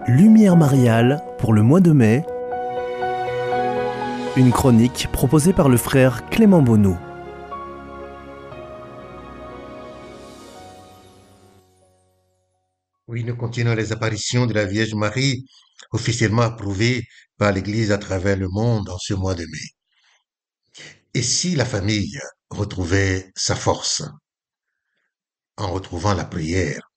Lumière mariale pour le mois de mai. Une chronique proposée par le frère Clément Bonneau. Oui, nous continuons les apparitions de la Vierge Marie, officiellement approuvées par l'Église à travers le monde en ce mois de mai. Et si la famille retrouvait sa force en retrouvant la prière?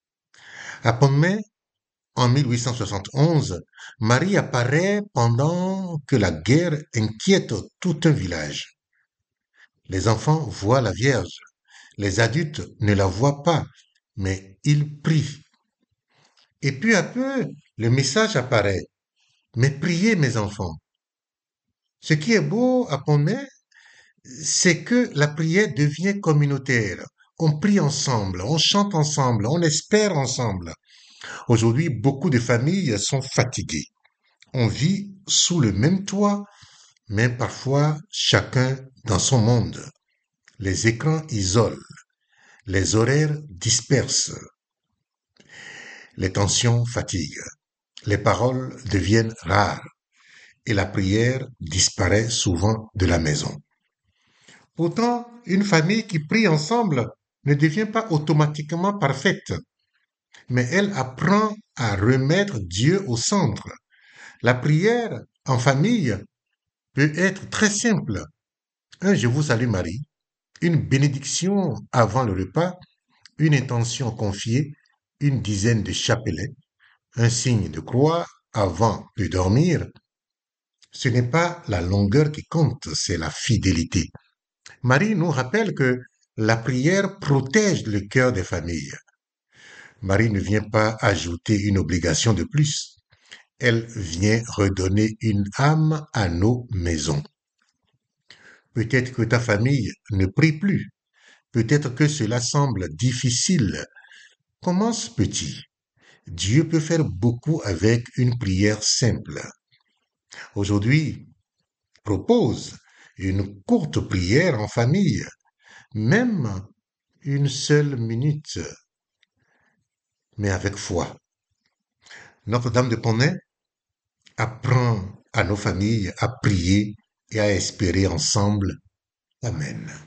À Pomme-mai, en 1871, Marie apparaît pendant que la guerre inquiète tout un village. Les enfants voient la Vierge, les adultes ne la voient pas, mais ils prient. Et peu à peu, le message apparaît. Mais priez, mes enfants. Ce qui est beau à Pomme, c'est que la prière devient communautaire. On prie ensemble, on chante ensemble, on espère ensemble. Aujourd'hui, beaucoup de familles sont fatiguées. On vit sous le même toit, mais parfois chacun dans son monde. Les écrans isolent, les horaires dispersent, les tensions fatiguent, les paroles deviennent rares et la prière disparaît souvent de la maison. Pourtant, une famille qui prie ensemble ne devient pas automatiquement parfaite, mais elle apprend à remettre Dieu au centre. La prière en famille peut être très simple. Un Je vous salue Marie, une bénédiction avant le repas, une intention confiée, une dizaine de chapelets, un signe de croix avant de dormir. Ce n'est pas la longueur qui compte, c'est la fidélité. Marie nous rappelle que la prière protège le cœur des familles. Marie ne vient pas ajouter une obligation de plus. Elle vient redonner une âme à nos maisons. Peut-être que ta famille ne prie plus. Peut-être que cela semble difficile. Commence petit. Dieu peut faire beaucoup avec une prière simple. Aujourd'hui, propose une courte prière en famille, même une seule minute, mais avec foi. Notre-Dame de Ponet apprend à nos familles à prier et à espérer ensemble. Amen.